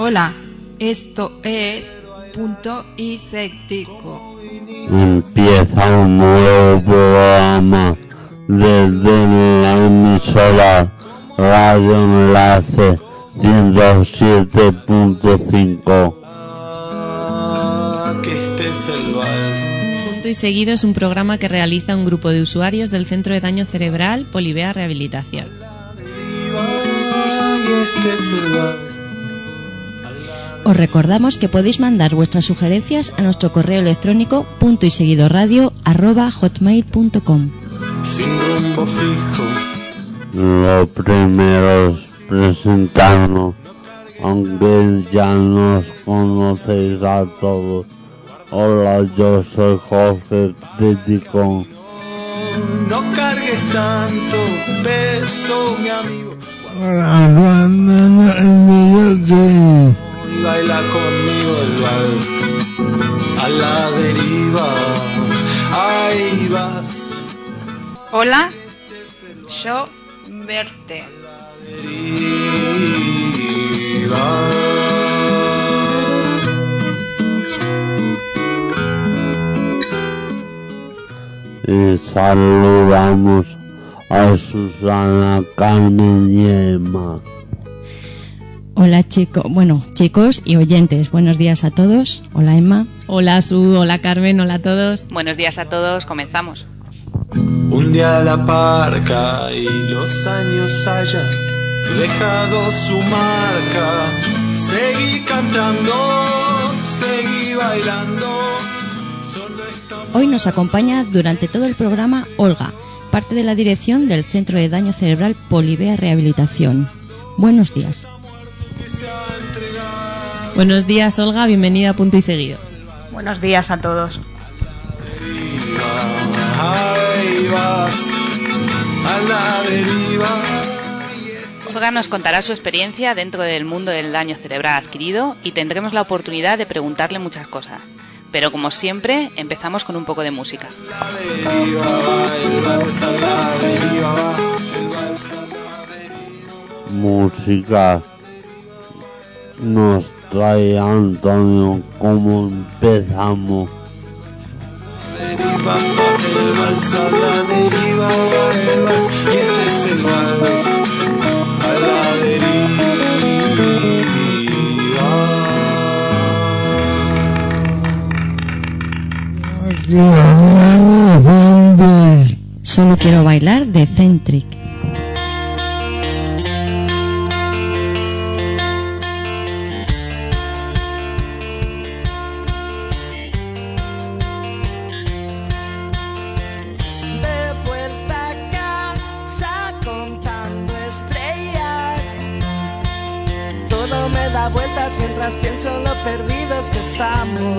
Hola, esto es Punto y Sectico. Empieza un nuevo programa desde la emisora Radio Enlace 107.5. Punto y Seguido es un programa que realiza un grupo de usuarios del Centro de Daño Cerebral Polivea Rehabilitación. Os recordamos que podéis mandar vuestras sugerencias a nuestro correo electrónico puntoyseguidoradio@hotmail.com. Lo primero es presentarnos, aunque ya nos conocéis a todos. Hola, yo soy Jorge Crítico. No cargues tanto peso, mi amigo. Hola, Y baila conmigo el vals a la deriva. Ahí vas. Hola, yo Verte. Deriva. Y saludamos a Susana, Carmen y Emma. Hola chicos y oyentes, buenos días a todos. Hola Emma. Hola Su, hola Carmen, hola a todos. Buenos días a todos, comenzamos. Un día la parca y los años hayan dejado su marca. Seguí cantando, seguí bailando. Hoy nos acompaña durante todo el programa Olga, parte de la dirección del Centro de Daño Cerebral Polivea Rehabilitación. Buenos días. Buenos días Olga, bienvenida a Punto y Seguido. Buenos días a todos. Ahí vas, a la deriva. Olga nos contará su experiencia dentro del mundo del daño cerebral adquirido y tendremos la oportunidad de preguntarle muchas cosas. Pero como siempre, empezamos con un poco de música. Música nos trae Antonio. ¿Cómo empezamos? Y este es el vals a la deriva. Solo quiero bailar de Centric. Vueltas mientras pienso en lo perdidos que estamos.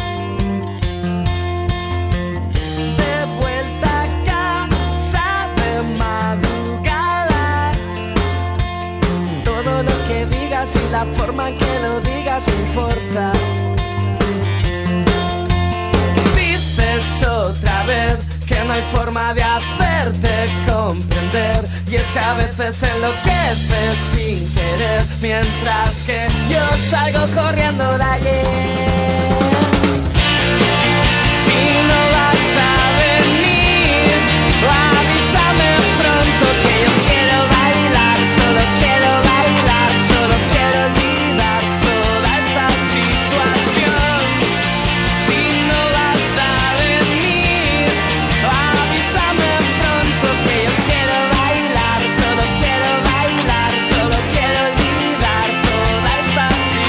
De vuelta a casa de madrugada. Todo lo que digas y la forma en que lo digas me importa. Dices otra vez que no hay forma de hacerte comprender. Y es que a veces enloqueces sin querer, mientras que yo salgo corriendo de ayer. Si no vas a venir, avísame pronto que yo quiero bailar. Solo quiero bailar, solo quiero olvidar toda esta situación. Si no vas a venir, avísame pronto que yo quiero bailar. Solo quiero bailar, solo quiero olvidar toda esta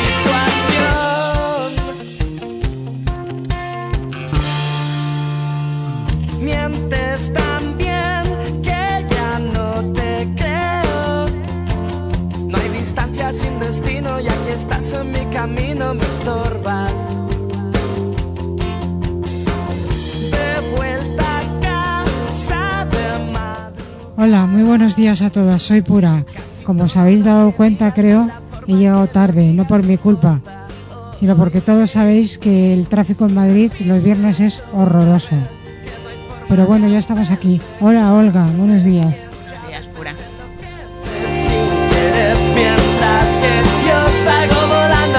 situación. Mientes tan bien que ya no te creo. No hay distancia sin destino y aquí estás en mi camino, me estorbas. De vuelta a casa de madre. Hola, muy buenos días a todas, soy Pura. Como os habéis dado cuenta, creo, he llegado tarde, no por mi culpa, sino porque todos sabéis que el tráfico en Madrid los viernes es horroroso. Pero bueno, ya estamos aquí. Hola Olga, buenos días. Buenos días, Pura. Mientras que yo salgo volando.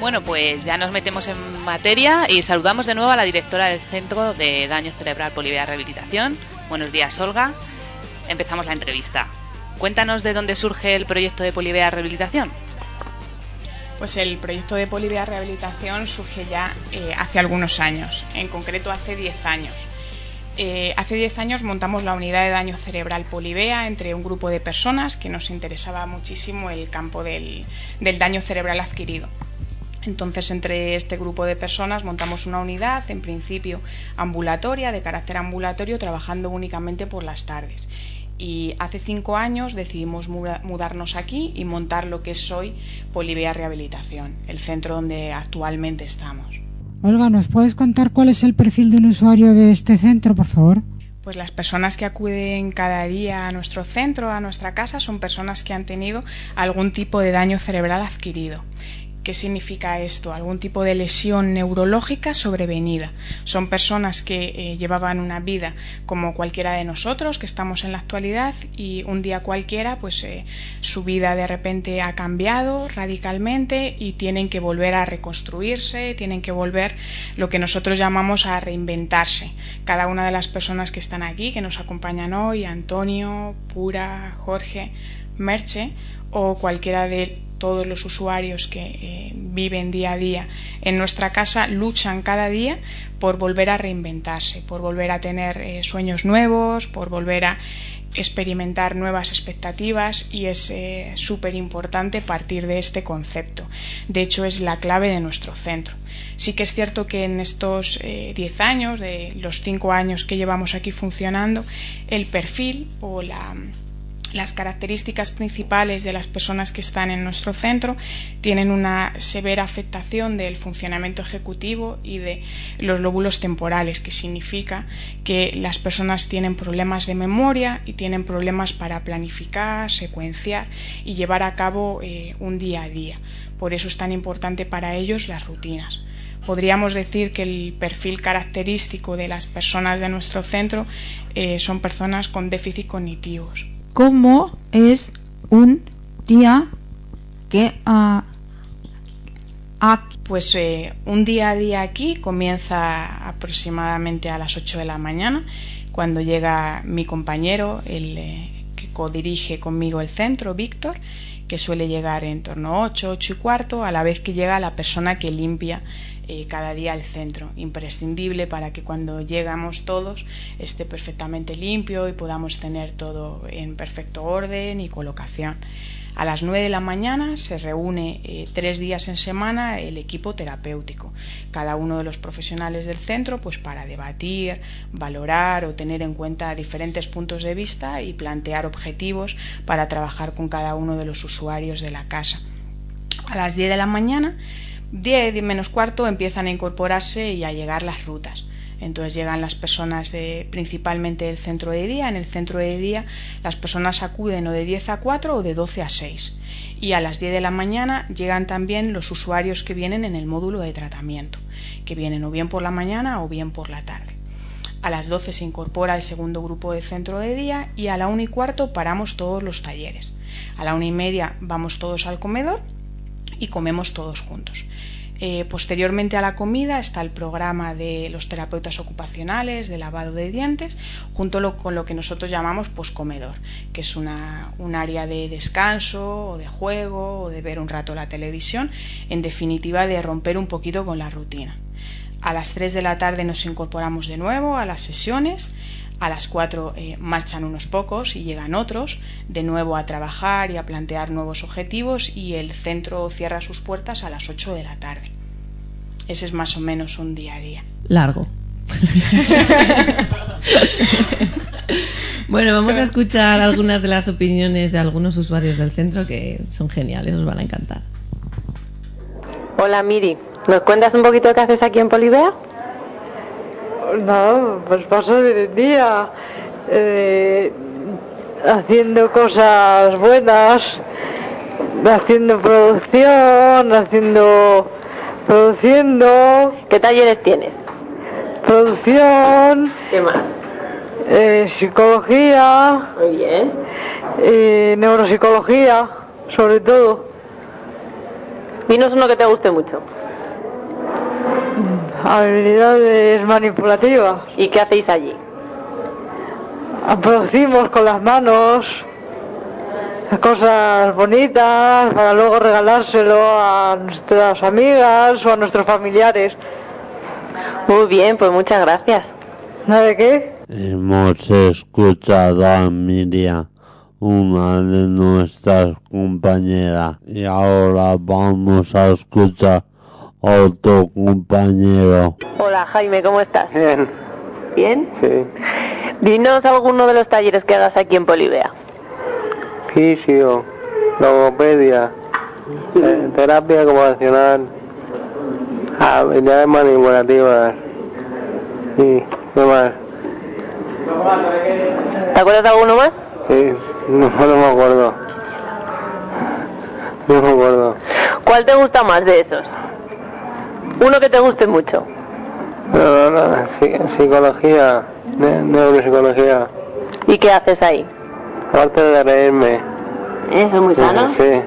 Bueno, pues ya nos metemos en materia y saludamos de nuevo a la directora del Centro de Daño Cerebral Polivea Rehabilitación. Buenos días, Olga. Empezamos la entrevista. Cuéntanos de dónde surge el proyecto de Polivea Rehabilitación. Pues el proyecto de Polivea Rehabilitación surge ya hace algunos años, en concreto hace 10 años. Hace 10 años montamos la unidad de daño cerebral Polivea entre un grupo de personas que nos interesaba muchísimo el campo del daño cerebral adquirido. Entonces, entre este grupo de personas montamos una unidad, en principio ambulatoria, de carácter ambulatorio, trabajando únicamente por las tardes. Y hace 5 años decidimos mudarnos aquí y montar lo que es hoy Polivea Rehabilitación, el centro donde actualmente estamos. Olga, ¿nos puedes contar cuál es el perfil de un usuario de este centro, por favor? Pues las personas que acuden cada día a nuestro centro, a nuestra casa, son personas que han tenido algún tipo de daño cerebral adquirido. ¿Qué significa esto? Algún tipo de lesión neurológica sobrevenida. Son personas que llevaban una vida como cualquiera de nosotros, que estamos en la actualidad, y un día cualquiera, pues su vida de repente ha cambiado radicalmente y tienen que volver a reconstruirse, tienen que volver lo que nosotros llamamos a reinventarse. Cada una de las personas que están aquí, que nos acompañan hoy, Antonio, Pura, Jorge, Merche, o cualquiera de todos los usuarios que viven día a día en nuestra casa, luchan cada día por volver a reinventarse, por volver a tener sueños nuevos, por volver a experimentar nuevas expectativas, y es súper importante partir de este concepto. De hecho, es la clave de nuestro centro. Sí que es cierto que en estos 10 años, de los 5 años que llevamos aquí funcionando, el perfil o las características principales de las personas que están en nuestro centro tienen una severa afectación del funcionamiento ejecutivo y de los lóbulos temporales, que significa que las personas tienen problemas de memoria y tienen problemas para planificar, secuenciar y llevar a cabo un día a día. Por eso es tan importante para ellos las rutinas. Podríamos decir que el perfil característico de las personas de nuestro centro son personas con déficit cognitivos. ¿Cómo es un día que Pues un día a día aquí comienza aproximadamente a las 8 de la mañana, cuando llega mi compañero, que codirige conmigo el centro, Víctor, que suele llegar en torno a 8 y cuarto, a la vez que llega la persona que limpia cada día el centro, imprescindible para que cuando llegamos todos esté perfectamente limpio y podamos tener todo en perfecto orden y colocación. A las 9 de la mañana se reúne 3 días en semana el equipo terapéutico, cada uno de los profesionales del centro, pues para debatir, valorar o tener en cuenta diferentes puntos de vista y plantear objetivos para trabajar con cada uno de los usuarios de la casa. A las 10 de la mañana, 10 menos cuarto, empiezan a incorporarse y a llegar las rutas. Entonces llegan las personas principalmente del centro de día. En el centro de día las personas acuden o de 10 a 4 o de 12 a 6. Y a las 10 de la mañana llegan también los usuarios que vienen en el módulo de tratamiento, que vienen o bien por la mañana o bien por la tarde. A las 12 se incorpora el segundo grupo de centro de día y a la 1 y cuarto paramos todos los talleres. A la 1 y media vamos todos al comedor y comemos todos juntos. Posteriormente a la comida está el programa de los terapeutas ocupacionales, de lavado de dientes, junto con lo que nosotros llamamos poscomedor, que es un área de descanso o de juego o de ver un rato la televisión, en definitiva de romper un poquito con la rutina. A las 3 de la tarde nos incorporamos de nuevo a las sesiones. A las 4 marchan unos pocos y llegan otros de nuevo a trabajar y a plantear nuevos objetivos, y el centro cierra sus puertas a las 8 de la tarde. Ese es más o menos un día a día. Largo. Bueno, vamos a escuchar algunas de las opiniones de algunos usuarios del centro que son geniales, os van a encantar. Hola Miri, ¿nos cuentas un poquito qué haces aquí en Polivea? No, pues paso el día haciendo cosas buenas, haciendo produciendo. ¿Qué talleres tienes? Producción. ¿Qué más? Psicología. Muy bien. Neuropsicología, sobre todo. Dinos uno que te guste mucho. habilidades manipulativas. ¿Y qué hacéis allí? Producimos con las manos cosas bonitas para luego regalárselo a nuestras amigas o a nuestros familiares. Muy bien, pues muchas gracias. ¿No de qué? Hemos escuchado a Miriam, una de nuestras compañeras, y ahora vamos a escuchar a otro compañero. Hola Jaime, ¿cómo estás? Bien. ¿Bien? Sí. Dinos alguno de los talleres que hagas aquí en Polibea. Fisio, logopedia, terapia ocupacional, habilidades manipulativas y ¿qué más? ¿Te acuerdas de alguno más? Sí, no me acuerdo. No me acuerdo. ¿Cuál te gusta más de esos? Uno que te guste mucho. No, psicología, neuropsicología. ¿Y qué haces ahí? Aparte de reírme. ¿Eso es muy sano? Sí.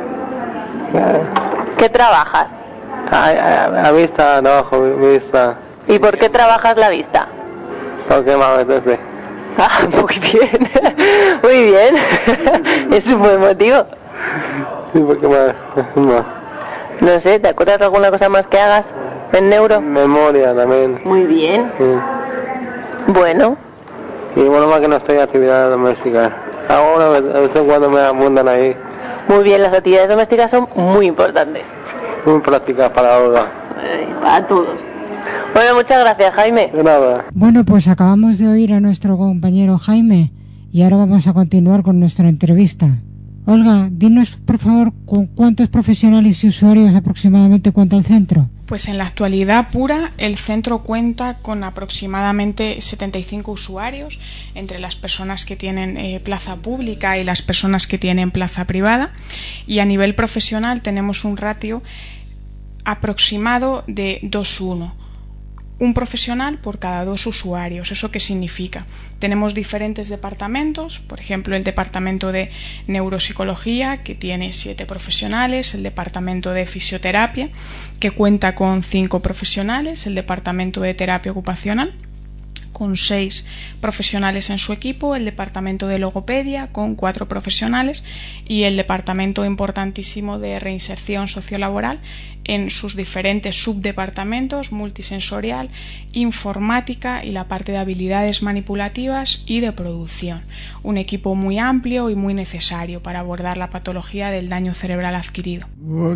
¿Qué trabajas? A vista, trabajo, vista. ¿Y por qué trabajas la vista? Porque me apetece. Ah, muy bien. Muy bien. Es un buen motivo. Sí, porque No sé, ¿te acuerdas de alguna cosa más que hagas en neuro? Memoria también. Muy bien. Sí. Bueno. Y bueno, más que no estoy en actividades domésticas. Ahora de vez en cuando me apuntan ahí. Muy bien, las actividades domésticas son muy importantes. Muy prácticas para Olga. Para todos. Bueno, muchas gracias, Jaime. De nada. Bueno, pues acabamos de oír a nuestro compañero Jaime y ahora vamos a continuar con nuestra entrevista. Olga, dinos por favor con cuántos profesionales y usuarios aproximadamente cuenta el centro. Pues en la actualidad pura, el centro cuenta con aproximadamente 75 usuarios, entre las personas que tienen plaza pública y las personas que tienen plaza privada. Y a nivel profesional tenemos un ratio aproximado de 2:1. Un profesional por cada 2 usuarios. ¿Eso qué significa? Tenemos diferentes departamentos, por ejemplo el departamento de neuropsicología, que tiene 7 profesionales, el departamento de fisioterapia, que cuenta con 5 profesionales, el departamento de terapia ocupacional, con 6 profesionales en su equipo, el departamento de logopedia con 4 profesionales y el departamento importantísimo de reinserción sociolaboral en sus diferentes subdepartamentos, multisensorial, informática y la parte de habilidades manipulativas y de producción. Un equipo muy amplio y muy necesario para abordar la patología del daño cerebral adquirido.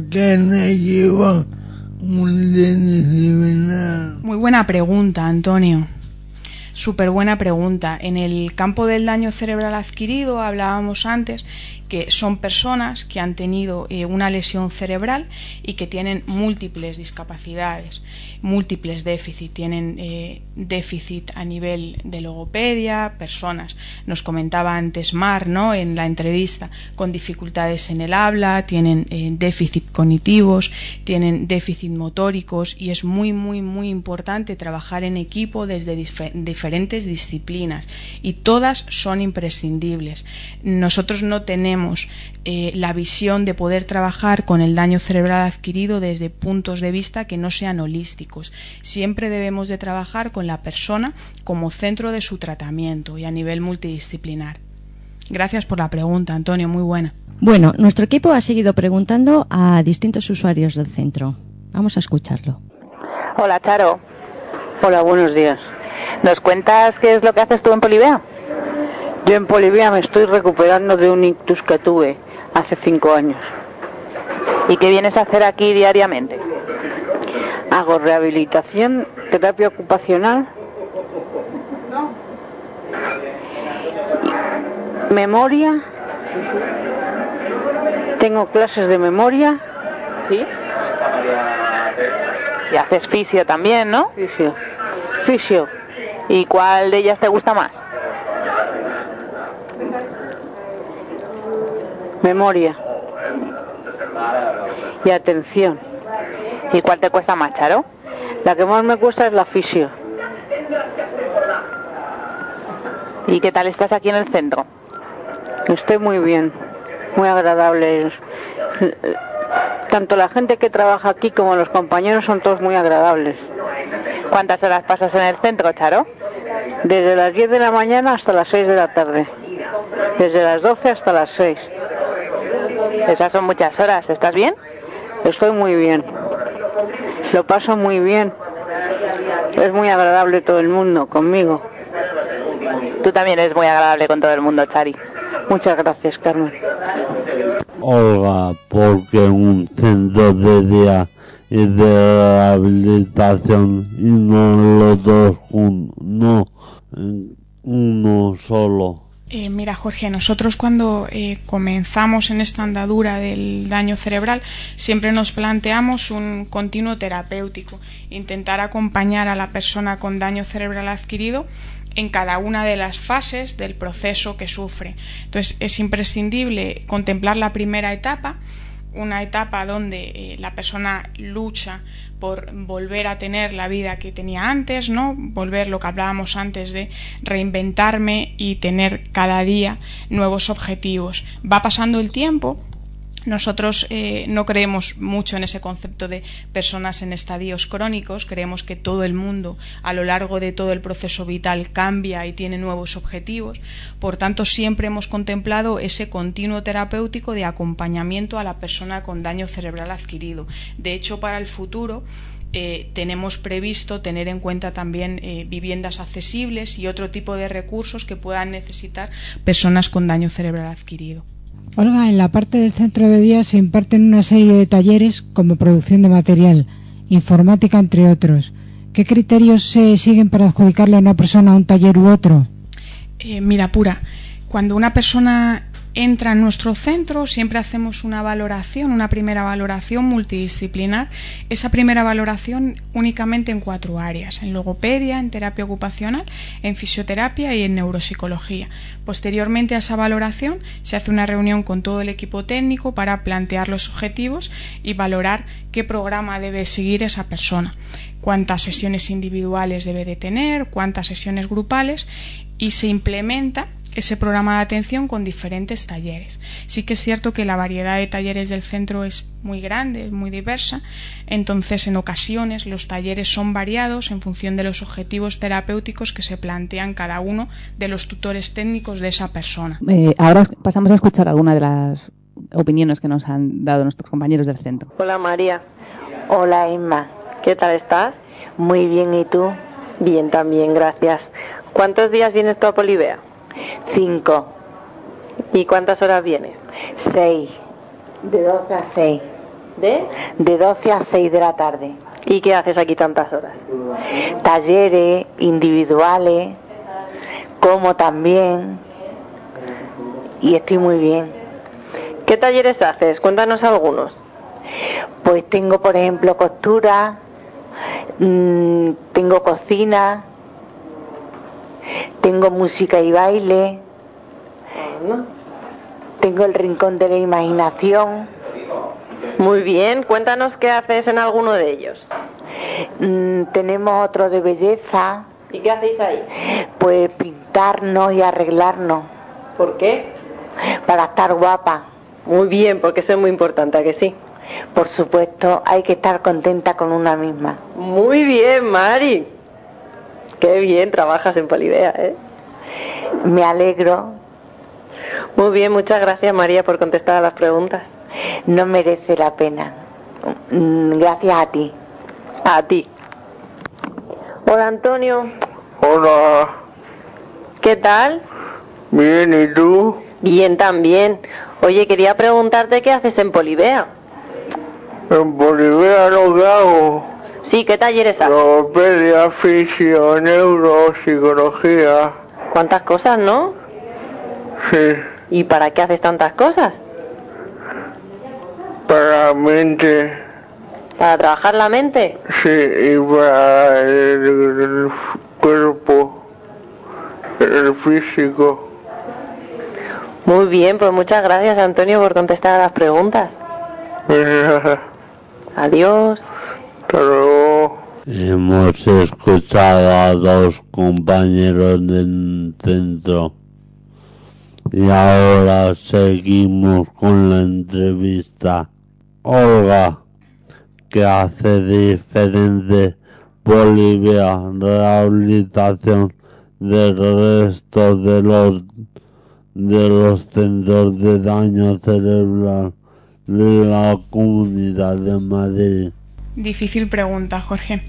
Muy buena pregunta, Antonio. Súper buena pregunta. En el campo del daño cerebral adquirido hablábamos antes que son personas que han tenido una lesión cerebral y que tienen múltiples discapacidades, múltiples déficits. Tienen déficit a nivel de logopedia, personas, nos comentaba antes Mar, ¿no?, en la entrevista, con dificultades en el habla, tienen déficit cognitivos, tienen déficit motóricos, y es muy, muy, muy importante trabajar en equipo desde diferentes disciplinas, y todas son imprescindibles. Nosotros no tenemos la visión de poder trabajar con el daño cerebral adquirido desde puntos de vista que no sean holísticos. Siempre debemos de trabajar con la persona como centro de su tratamiento y a nivel multidisciplinar. Gracias por la pregunta, Antonio, muy buena. Bueno, nuestro equipo ha seguido preguntando a distintos usuarios del centro. Vamos a escucharlo. Hola, Charo. Hola, buenos días. ¿Nos cuentas qué es lo que haces tú en Polibea? Yo en Polibea me estoy recuperando de un ictus que tuve hace 5 años. ¿Y qué vienes a hacer aquí diariamente? Hago rehabilitación, terapia ocupacional, memoria, tengo clases de memoria. ¿Sí? Y haces fisio también, ¿no? Fisio. ¿Y cuál de ellas te gusta más? Memoria y atención. ¿Y cuál te cuesta más, Charo? La que más me cuesta es la fisio. ¿Y qué tal estás aquí en el centro? Estoy muy bien, muy agradable. Tanto la gente que trabaja aquí como los compañeros son todos muy agradables. ¿Cuántas horas pasas en el centro, Charo? Desde las 10 de la mañana hasta las 6 de la tarde. Desde las 12 hasta las 6. Esas son muchas horas. ¿Estás bien? Estoy muy bien. Lo paso muy bien. Es muy agradable todo el mundo conmigo. Tú también eres muy agradable con todo el mundo, Chari. Muchas gracias, Carmen. Olga, porque un centro de día y de rehabilitación y no los dos no uno solo. Mira, Jorge, nosotros cuando comenzamos en esta andadura del daño cerebral siempre nos planteamos un continuo terapéutico, intentar acompañar a la persona con daño cerebral adquirido en cada una de las fases del proceso que sufre. Entonces es imprescindible contemplar la primera etapa, una etapa donde la persona lucha por volver a tener la vida que tenía antes, ¿no? Volver, lo que hablábamos antes, de reinventarme y tener cada día nuevos objetivos. Va pasando el tiempo. Nosotros no creemos mucho en ese concepto de personas en estadios crónicos. Creemos que todo el mundo a lo largo de todo el proceso vital cambia y tiene nuevos objetivos. Por tanto, siempre hemos contemplado ese continuo terapéutico de acompañamiento a la persona con daño cerebral adquirido. De hecho, para el futuro tenemos previsto tener en cuenta también viviendas accesibles y otro tipo de recursos que puedan necesitar personas con daño cerebral adquirido. Olga, en la parte del centro de día se imparten una serie de talleres como producción de material, informática, entre otros. ¿Qué criterios se siguen para adjudicarle a una persona un taller u otro? Mira, Pura, cuando una persona entra en nuestro centro siempre hacemos una valoración, una primera valoración multidisciplinar. Esa primera valoración únicamente en 4 áreas: en logopedia, en terapia ocupacional, en fisioterapia y en neuropsicología. Posteriormente a esa valoración se hace una reunión con todo el equipo técnico para plantear los objetivos y valorar qué programa debe seguir esa persona, cuántas sesiones individuales debe de tener, cuántas sesiones grupales, y se implementa ese programa de atención con diferentes talleres. Sí que es cierto que la variedad de talleres del centro es muy grande, muy diversa, entonces en ocasiones los talleres son variados en función de los objetivos terapéuticos que se plantean cada uno de los tutores técnicos de esa persona. Ahora pasamos a escuchar algunas de las opiniones que nos han dado nuestros compañeros del centro. Hola, María. Hola, Inma. ¿Qué tal estás? Muy bien, ¿y tú? Bien, también, gracias. ¿Cuántos días vienes tú a Polivea? 5. ¿Y cuántas horas vienes? 6. De 12 a 6. De 12 a 6 de la tarde. ¿Y qué haces aquí tantas horas? Talleres individuales, como también, y estoy muy bien. ¿Qué talleres haces? Cuéntanos algunos. Pues tengo, por ejemplo, costura, tengo cocina, tengo música y baile, tengo el rincón de la imaginación. Muy bien, cuéntanos qué haces en alguno de ellos. Tenemos otro de belleza. ¿Y qué hacéis ahí? Pues pintarnos y arreglarnos. ¿Por qué? Para estar guapa. Muy bien, porque eso es muy importante, ¿a que sí? Por supuesto, hay que estar contenta con una misma. Muy bien, Mari. Qué bien trabajas en Polivea, ¿eh? Me alegro. Muy bien, muchas gracias, María, por contestar a las preguntas. No merece la pena. Gracias a ti. A ti. Hola, Antonio. Hola. ¿Qué tal? Bien, ¿y tú? Bien, también. Oye, quería preguntarte qué haces en Polivea. En Polivea lo que hago. Sí, ¿qué talleres haces? Logopedia, fisio, neuropsicología. ¿Cuántas cosas, no? Sí. ¿Y para qué haces tantas cosas? Para la mente. ¿Para trabajar la mente? Sí, y para el cuerpo, el físico. Muy bien, pues muchas gracias, Antonio, por contestar a las preguntas. Adiós. Hasta luego. Hemos escuchado a 2 compañeros del centro y ahora seguimos con la entrevista. Olga, ¿qué hace diferente Polivea Rehabilitación del resto de los centros de daño cerebral de la Comunidad de Madrid? Difícil pregunta, Jorge.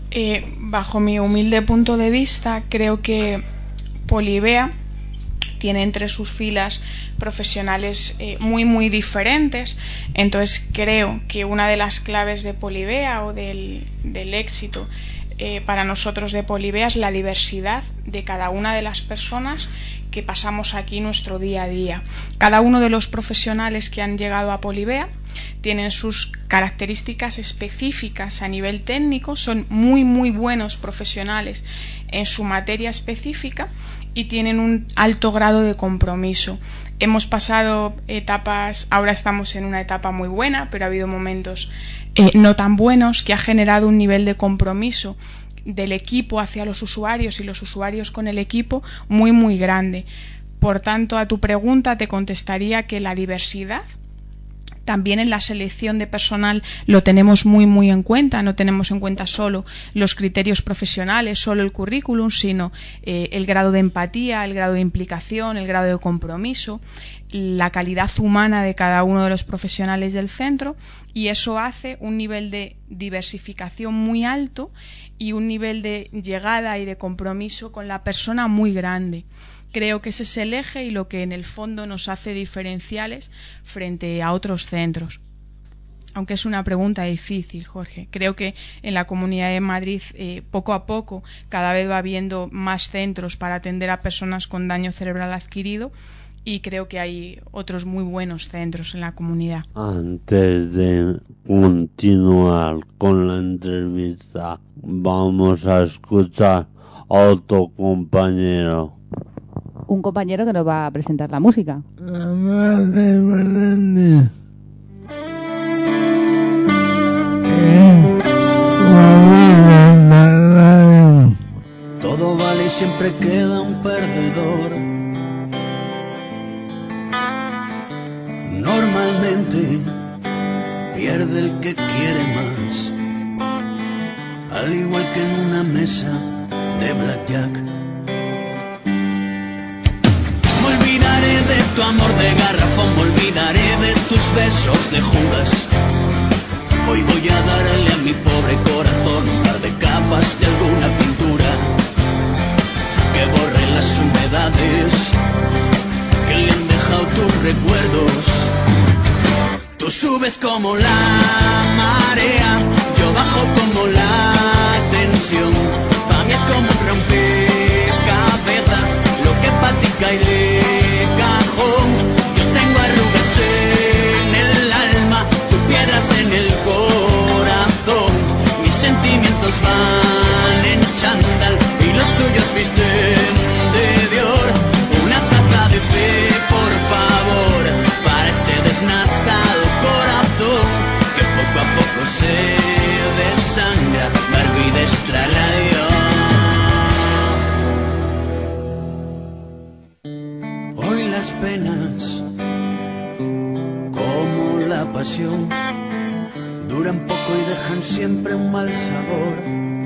Bajo mi humilde punto de vista, creo que Polivea tiene entre sus filas profesionales muy diferentes. Entonces creo que una de las claves de Polivea o del éxito para nosotros de Polivea es la diversidad de cada una de las personas que pasamos aquí nuestro día a día. Cada uno de los profesionales que han llegado a Polivea tienen sus características específicas a nivel técnico, son muy buenos profesionales en su materia específica y tienen un alto grado de compromiso. Hemos pasado etapas, ahora estamos en una etapa muy buena, pero ha habido momentos no tan buenos que ha generado un nivel de compromiso del equipo hacia los usuarios y los usuarios con el equipo muy grande. Por tanto, a tu pregunta te contestaría que la diversidad también en la selección de personal lo tenemos muy en cuenta. No tenemos en cuenta solo los criterios profesionales, solo el currículum, sino el grado de empatía, el grado de implicación, el grado de compromiso, la calidad humana de cada uno de los profesionales del centro, y eso hace un nivel de diversificación muy alto y un nivel de llegada y de compromiso con la persona muy grande. Creo que ese es el eje y lo que en el fondo nos hace diferenciales frente a otros centros. Aunque es una pregunta difícil, Jorge. Creo que en la Comunidad de Madrid poco a poco cada vez va habiendo más centros para atender a personas con daño cerebral adquirido, y creo que hay otros muy buenos centros en la comunidad. Antes de continuar con la entrevista, vamos a escuchar a otro compañero. Un compañero que nos va a presentar la música. Todo vale y siempre queda un perdedor. Normalmente pierde el que quiere más, al igual que en una mesa de blackjack. Me olvidaré de tu amor de garrafón, me olvidaré de tus besos de Judas. Hoy voy a darle a mi pobre corazón un par de capas de alguna pintura que borre las humedades que le han dejado tus recuerdos. Tú subes como la marea, yo bajo como la tensión. Pa' mí es como un rompecabezas, lo que pa' ti cae de cajón. Yo tengo arrugas en el alma, tú piedras en el corazón. Mis sentimientos van en chándal y los tuyos visten de Dior. Una taza de fe, por favor, para este desnatado corazón que poco a poco se desangra. Barbie de Extra Radio. Hoy las penas, como la pasión, duran poco y dejan siempre un mal sabor.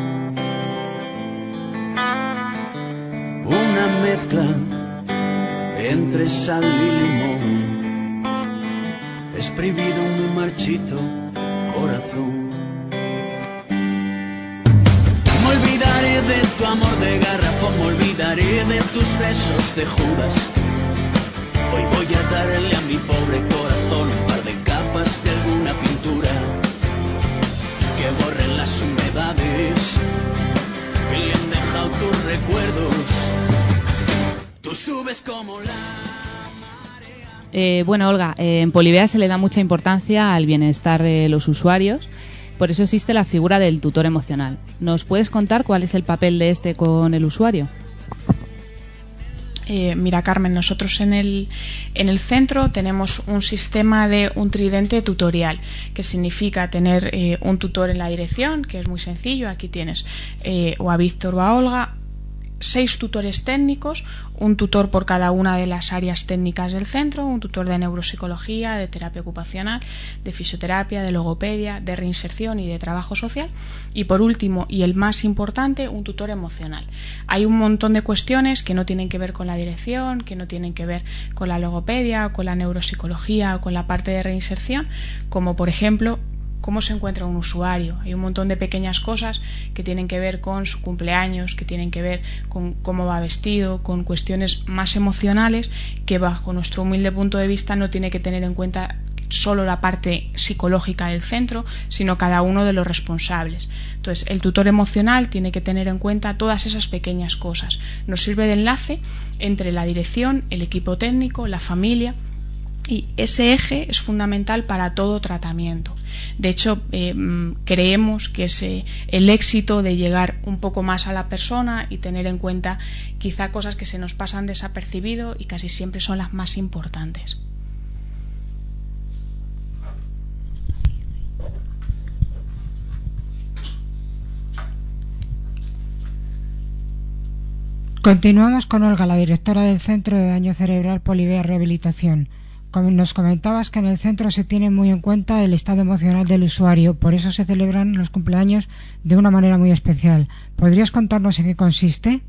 Una mezcla entre sal y limón, exprimido en mi marchito corazón. Me olvidaré de tu amor de garrafón, me olvidaré de tus besos de Judas. Hoy voy a darle a mi pobre corazón un par de capas de alguna pintura que borren las humedades que le han dejado tus recuerdos. Tú subes como la... Bueno, Olga, en Polivea se le da mucha importancia al bienestar de los usuarios, por eso existe la figura del tutor emocional. ¿Nos puedes contar cuál es el papel de este con el usuario? Mira, Carmen, nosotros en el centro tenemos un sistema de un tridente tutorial, que significa tener un tutor en la dirección, que es muy sencillo. Aquí tienes o a Víctor o a Olga. 6 tutores técnicos, un tutor por cada una de las áreas técnicas del centro, un tutor de neuropsicología, de terapia ocupacional, de fisioterapia, de logopedia, de reinserción y de trabajo social, y por último, y el más importante, un tutor emocional. Hay un montón de cuestiones que no tienen que ver con la dirección, que no tienen que ver con la logopedia, con la neuropsicología o con la parte de reinserción, como por ejemplo cómo se encuentra un usuario. Hay un montón de pequeñas cosas que tienen que ver con su cumpleaños, que tienen que ver con cómo va vestido, con cuestiones más emocionales que bajo nuestro humilde punto de vista no tiene que tener en cuenta solo la parte psicológica del centro, sino cada uno de los responsables. Entonces, el tutor emocional tiene que tener en cuenta todas esas pequeñas cosas. Nos sirve de enlace entre la dirección, el equipo técnico, la familia, y ese eje es fundamental para todo tratamiento. De hecho, creemos que es el éxito de llegar un poco más a la persona y tener en cuenta quizá cosas que se nos pasan desapercibido y casi siempre son las más importantes. Continuamos con Olga, la directora del Centro de Daño Cerebral Polivea Rehabilitación. Nos comentabas que en el centro se tiene muy en cuenta el estado emocional del usuario, por eso se celebran los cumpleaños de una manera muy especial. ¿Podrías contarnos en qué consiste?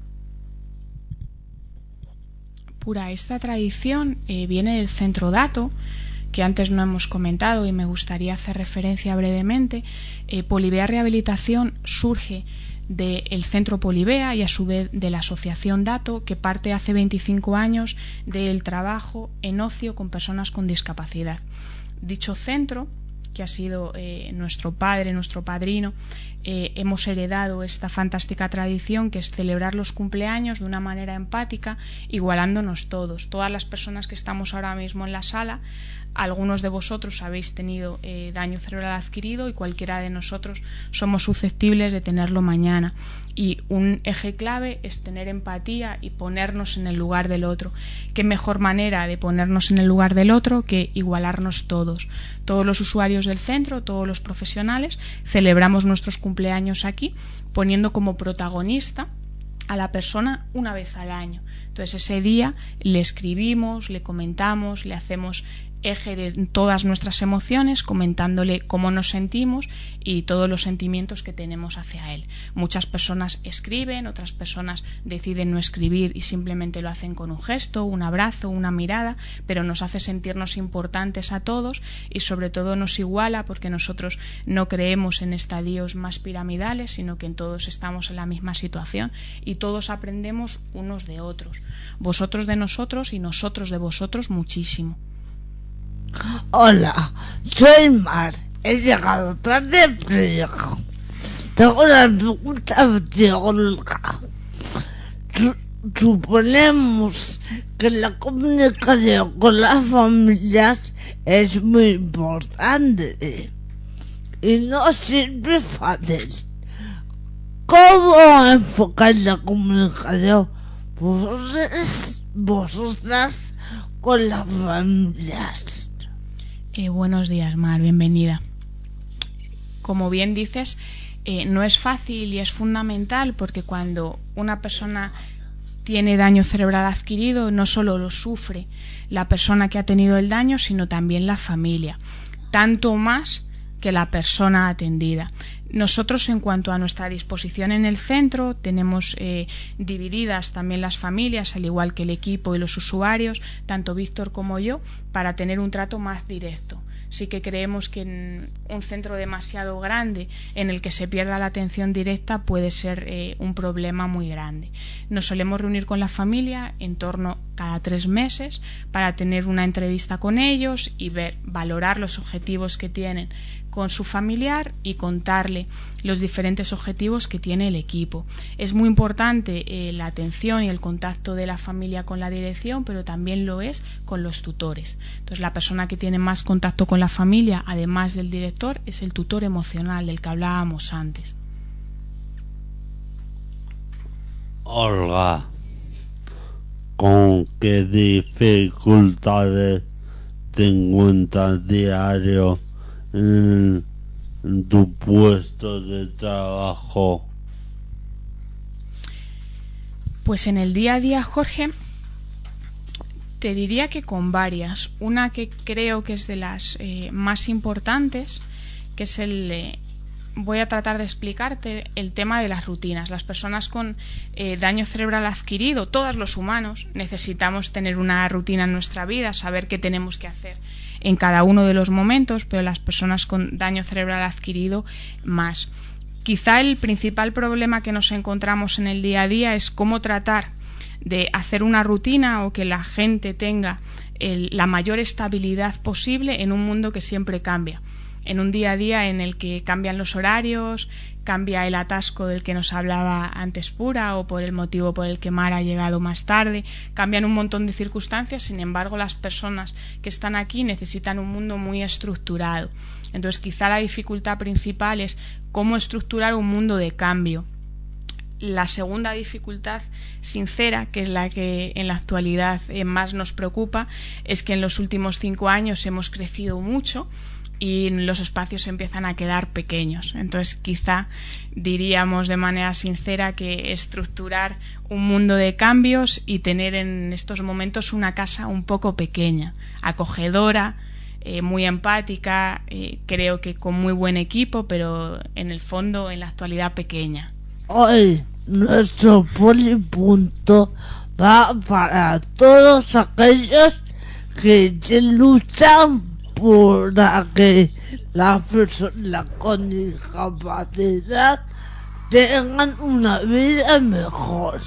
Pura, esta tradición viene del Centro Dato, que antes no hemos comentado y me gustaría hacer referencia brevemente. Polivea Rehabilitación surge del Centro Polivea y a su vez de la Asociación Dato, que parte hace 25 años del trabajo en ocio con personas con discapacidad. Dicho centro, que ha sido nuestro padre, nuestro padrino, hemos heredado esta fantástica tradición que es celebrar los cumpleaños de una manera empática, igualándonos todos. Todas las personas que estamos ahora mismo en la sala, algunos de vosotros habéis tenido daño cerebral adquirido y cualquiera de nosotros somos susceptibles de tenerlo mañana. Y un eje clave es tener empatía y ponernos en el lugar del otro. ¿Qué mejor manera de ponernos en el lugar del otro que igualarnos todos? Todos los usuarios del centro, todos los profesionales, celebramos nuestros cumpleaños aquí, poniendo como protagonista a la persona una vez al año. Entonces ese día le escribimos, le comentamos, le hacemos eje de todas nuestras emociones, comentándole cómo nos sentimos y todos los sentimientos que tenemos hacia él. Muchas personas escriben, otras personas deciden no escribir y simplemente lo hacen con un gesto, un abrazo, una mirada, pero nos hace sentirnos importantes a todos y sobre todo nos iguala porque nosotros no creemos en estadios más piramidales, sino que en todos estamos en la misma situación y todos aprendemos unos de otros. Vosotros de nosotros y nosotros de vosotros muchísimo. Hola, soy Mar. He llegado tarde, pero tengo una pregunta de Olga. Suponemos que la comunicación con las familias es muy importante y no siempre fácil. ¿Cómo enfocáis la comunicación vosotras con las familias? Buenos días, Mar, bienvenida. Como bien dices, no es fácil y es fundamental porque cuando una persona tiene daño cerebral adquirido, no solo lo sufre la persona que ha tenido el daño, sino también la familia, tanto más que la persona atendida. Nosotros, en cuanto a nuestra disposición en el centro, tenemos divididas también las familias, al igual que el equipo y los usuarios, tanto Víctor como yo, para tener un trato más directo. Sí que creemos que en un centro demasiado grande en el que se pierda la atención directa puede ser un problema muy grande. Nos solemos reunir con la familia en torno cada 3 meses para tener una entrevista con ellos y valorar los objetivos que tienen con su familiar y contarle los diferentes objetivos que tiene el equipo. Es muy importante la atención y el contacto de la familia con la dirección, pero también lo es con los tutores. Entonces, la persona que tiene más contacto con la familia, además del director, es el tutor emocional del que hablábamos antes. Olga, ¿con qué dificultades te encuentras diario en tu puesto de trabajo? Pues en el día a día, Jorge, te diría que con varias. Una que creo que es de las más importantes, que es voy a tratar de explicarte el tema de las rutinas. Las personas con daño cerebral adquirido, todos los humanos, necesitamos tener una rutina en nuestra vida, saber qué tenemos que hacer en cada uno de los momentos, pero las personas con daño cerebral adquirido más. Quizá el principal problema que nos encontramos en el día a día es cómo tratar de hacer una rutina o que la gente tenga la mayor estabilidad posible en un mundo que siempre cambia. En un día a día en el que cambian los horarios, cambia el atasco del que nos hablaba antes Pura o por el motivo por el que Mar ha llegado más tarde, cambian un montón de circunstancias. Sin embargo, las personas que están aquí necesitan un mundo muy estructurado. Entonces, quizá la dificultad principal es cómo estructurar un mundo de cambio. La segunda dificultad sincera, que es la que en la actualidad más nos preocupa, es que en los últimos 5 años hemos crecido mucho y los espacios empiezan a quedar pequeños. Entonces, quizá diríamos de manera sincera que estructurar un mundo de cambios y tener en estos momentos una casa un poco pequeña, acogedora, muy empática, creo que con muy buen equipo, pero en el fondo, en la actualidad, pequeña. Hoy nuestro polipunto va para todos aquellos que luchan por que las personas con discapacidad tengan una vida mejor.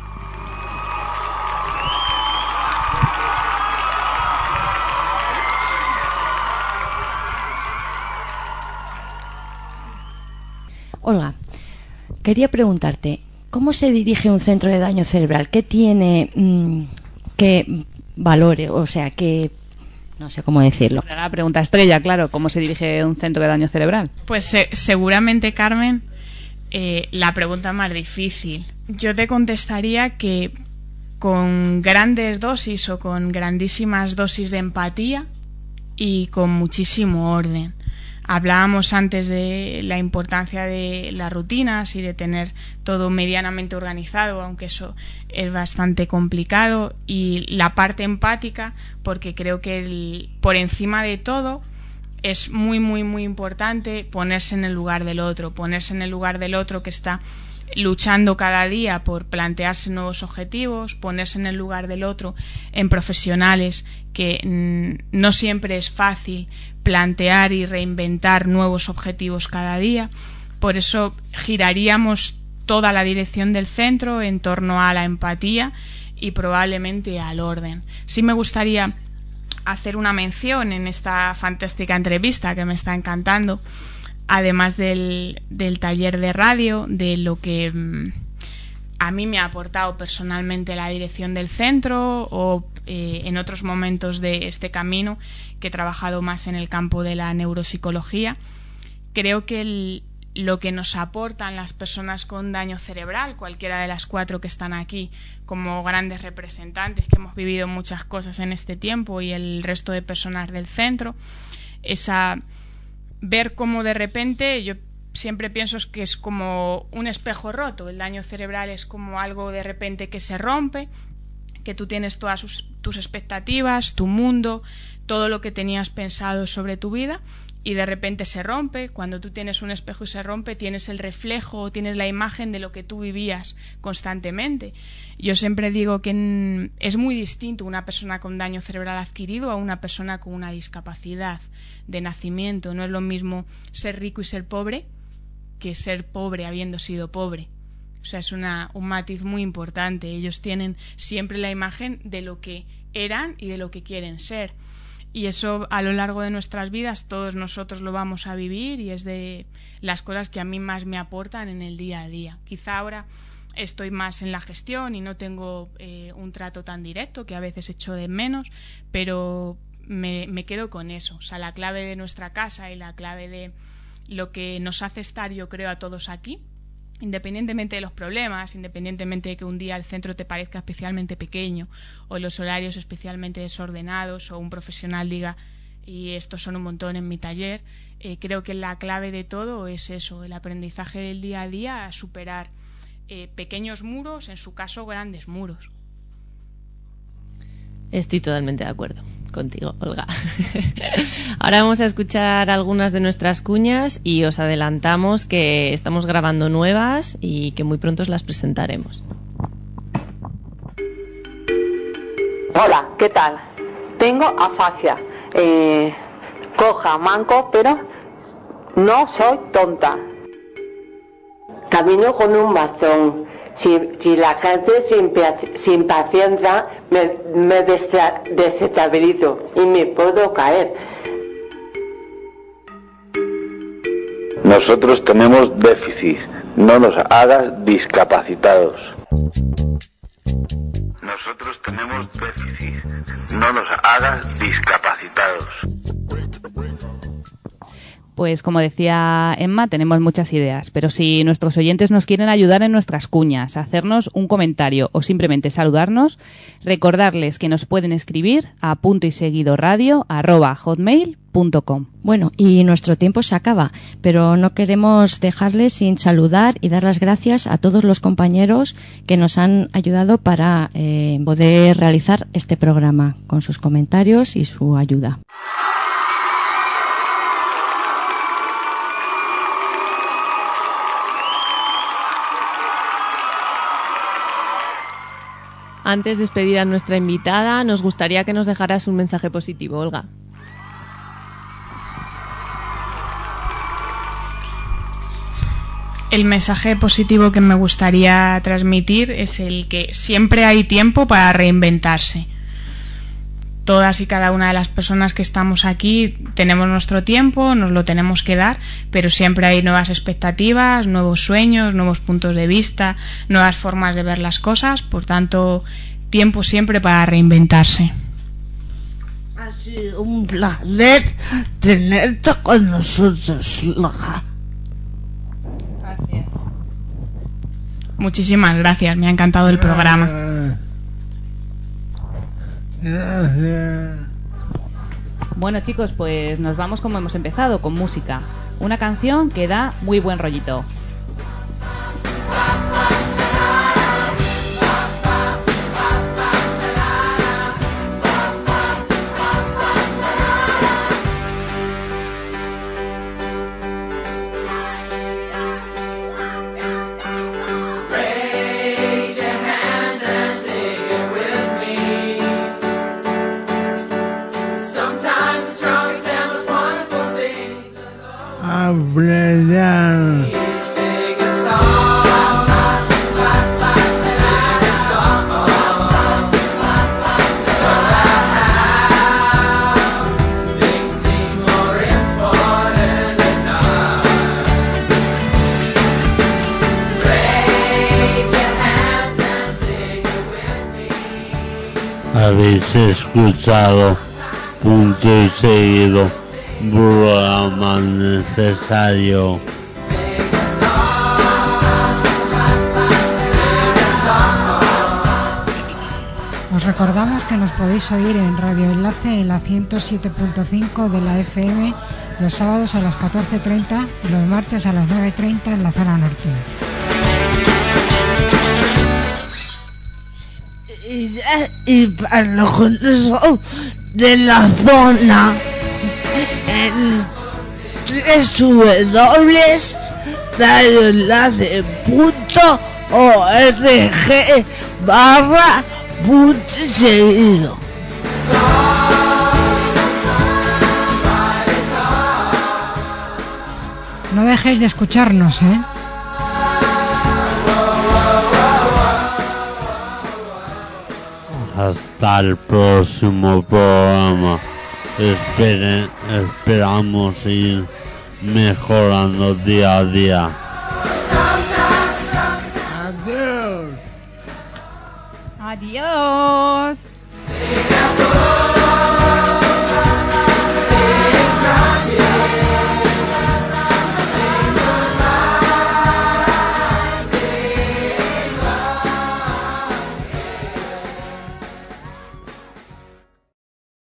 Olga, quería preguntarte, ¿cómo se dirige un centro de daño cerebral? ¿Qué tiene, qué valores, o sea, qué... No sé cómo decirlo. La pregunta estrella, claro, ¿cómo se dirige un centro de daño cerebral? Pues seguramente, Carmen, la pregunta más difícil. Yo te contestaría que con grandes dosis o con grandísimas dosis de empatía y con muchísimo orden. Hablábamos antes de la importancia de las rutinas y de tener todo medianamente organizado, aunque eso es bastante complicado, y la parte empática, porque creo que por encima de todo es muy, muy, muy importante ponerse en el lugar del otro que está luchando cada día por plantearse nuevos objetivos, ponerse en el lugar del otro en profesionales que no siempre es fácil plantear y reinventar nuevos objetivos cada día. Por eso giraríamos toda la dirección del centro en torno a la empatía y probablemente al orden. Sí me gustaría hacer una mención en esta fantástica entrevista que me está encantando, además del taller de radio, de lo que a mí me ha aportado personalmente la dirección del centro o en otros momentos de este camino que he trabajado más en el campo de la neuropsicología. Creo que lo que nos aportan las personas con daño cerebral, cualquiera de las 4 que están aquí como grandes representantes, que hemos vivido muchas cosas en este tiempo, y el resto de personas del centro, es a ver cómo de repente, yo siempre pienso que es como un espejo roto. El daño cerebral es como algo de repente que se rompe, que tú tienes todas tus expectativas, tu mundo, todo lo que tenías pensado sobre tu vida, y de repente se rompe. Cuando tú tienes un espejo y se rompe, tienes el reflejo, tienes la imagen de lo que tú vivías constantemente. Yo siempre digo que es muy distinto una persona con daño cerebral adquirido a una persona con una discapacidad de nacimiento. No es lo mismo ser rico y ser pobre que ser pobre habiendo sido pobre. O sea, es un matiz muy importante. Ellos tienen siempre la imagen de lo que eran y de lo que quieren ser. Y eso a lo largo de nuestras vidas todos nosotros lo vamos a vivir, y es de las cosas que a mí más me aportan en el día a día. Quizá ahora estoy más en la gestión y no tengo un trato tan directo, que a veces echo de menos, pero me quedo con eso. O sea, la clave de nuestra casa y la clave de lo que nos hace estar, yo creo, a todos aquí, independientemente de los problemas, independientemente de que un día el centro te parezca especialmente pequeño o los horarios especialmente desordenados, o un profesional diga, y estos son un montón en mi taller, creo que la clave de todo es eso, el aprendizaje del día a día, a superar pequeños muros, en su caso grandes muros. Estoy totalmente de acuerdo contigo, Olga. Ahora vamos a escuchar algunas de nuestras cuñas y os adelantamos que estamos grabando nuevas y que muy pronto os las presentaremos. Hola, ¿qué tal? Tengo afasia, coja, manco, pero no soy tonta. Camino con un bastón. Si la gente sin paciencia me desestabilizo y me puedo caer. Nosotros tenemos déficit, no nos hagas discapacitados. Nosotros tenemos déficit, no nos hagas discapacitados. Pues como decía Emma, tenemos muchas ideas, pero si nuestros oyentes nos quieren ayudar en nuestras cuñas, hacernos un comentario o simplemente saludarnos, recordarles que nos pueden escribir a @hotmail.com. Bueno, y nuestro tiempo se acaba, pero no queremos dejarles sin saludar y dar las gracias a todos los compañeros que nos han ayudado para poder realizar este programa con sus comentarios y su ayuda. Antes de despedir a nuestra invitada, nos gustaría que nos dejaras un mensaje positivo, Olga. El mensaje positivo que me gustaría transmitir es el que siempre hay tiempo para reinventarse. Todas y cada una de las personas que estamos aquí tenemos nuestro tiempo, nos lo tenemos que dar, pero siempre hay nuevas expectativas, nuevos sueños, nuevos puntos de vista, nuevas formas de ver las cosas, por tanto, tiempo siempre para reinventarse. Ha sido un placer tenerte con nosotros, Olga. Gracias. Muchísimas gracias, me ha encantado el programa. Bueno, chicos, pues nos vamos como hemos empezado, con música. Una canción que da muy buen rollito. Habéis escuchado Punto y Seguido, programa necesario. Os recordamos que nos podéis oír en Radio Enlace en la 107.5 de la FM los sábados a las 14:30 y los martes a las 9:30 en la zona norte. Y para los juntos de la zona en www.radioenlace.org/punto seguido. No dejéis de escucharnos, ¿eh? Hasta el próximo programa. Esperamos ir mejorando día a día. Adiós.